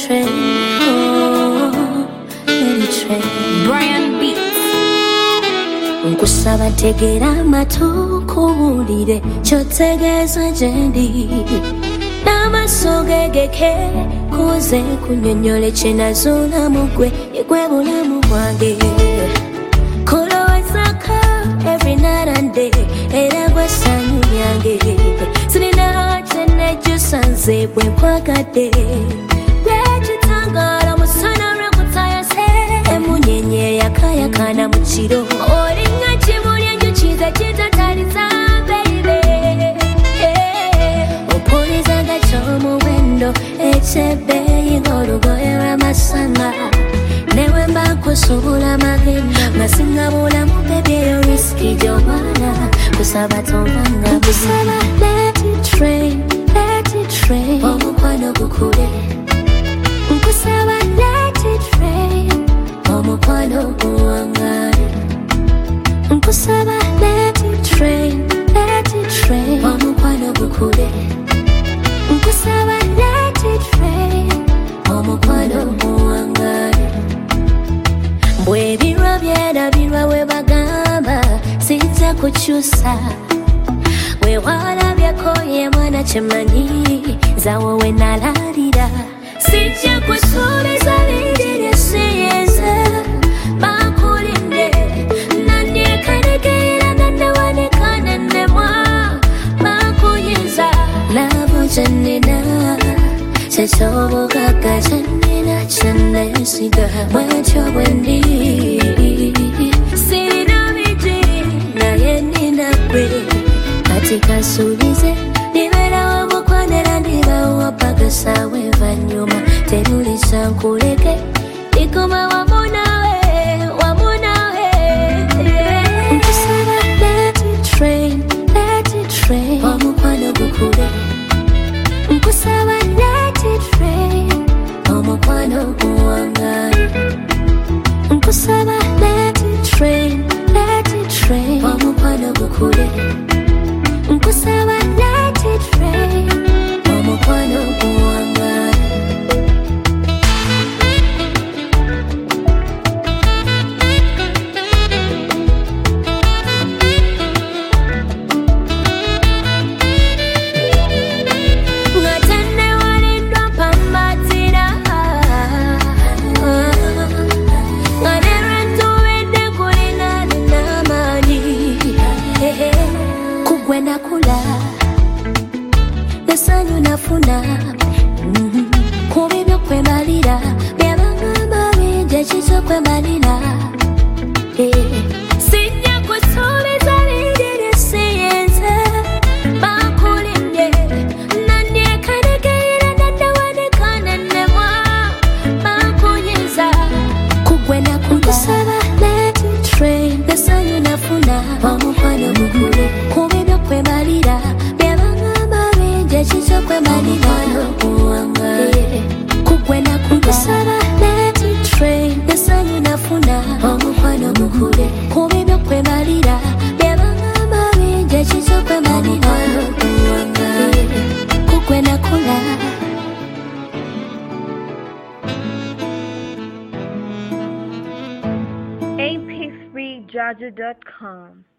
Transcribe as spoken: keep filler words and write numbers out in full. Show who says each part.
Speaker 1: train, oh, let it train.
Speaker 2: Brian Beats.
Speaker 1: Nkusaba tegera amatuuko buulire ky'otegeeza gye ndi n'amaaso gegeke kuze kunnyonnyole kye nazuulamu ggwe ye gwe bulamu bwange kulowoozako every night and day era gwe ssanyu lyange sirina kye nejjusa nze bwe nkwagadde lwekitangaala musana lwekutayase emunyenye yakayakana mu kiro olinga kimuli enjukiza kitataliza baby opulizaga ky'omuwendo ekyebbeeyi ng'olugoye lw'amasanga newe mba nkusuubula amagendo nga singabulamu bebi eyo risiki gy'omwana kusaba tovanga kusaba let it train let it train omukwano gukule nkusaba let it train omukwano guwangale nkusaba let it train let it train omukwano gukule nkusaba let it train omukwano guwangale mbwe ebirwa byerabirwa we bagamba sijja kukyusa wewalabyeko ye mwana kyemanyi zawo we nalalira sijja kusuubiza bingi siyinza bakulinde nanyekanekera nannewanekanennemwa bakuyinza labo gyennina kyekyobugagga kyennina kyenneesiga bwetyo bwendi sirina bigi naye nnina ggwe kati kansuubize nibeerawo mukwanira ndibawo pagasawo envanyuma terulisa nkuleke ikoma wamu nawe wamu nawe nkusaba let it train let it train omukwano gukule nkusaba let it train omukwano guwangale nkusaba let it train let it train omukwano gukule nkusaba let it train omukwano guwangale nakula nesanyu nafuna kubi byokwemalira byabagamba bingi ekikyokwembalira sijja kusuubiza bingi nesiyinza bakulinde nanyekanekera nannewanekanennemwa bakuyinza kugwe nakulasaba let it train nesanyu nafuna omukwano mukule kubi kwemalira byabagamba bingi ekikyokwembalira okuwangale kugwe nakulasaba let it train nesanyu nafuna omukwano gukule kubi byokwemalira byabagamba bingi ekikyokwembalira okuwangale kugwe nakula
Speaker 2: A P three Jaja dot com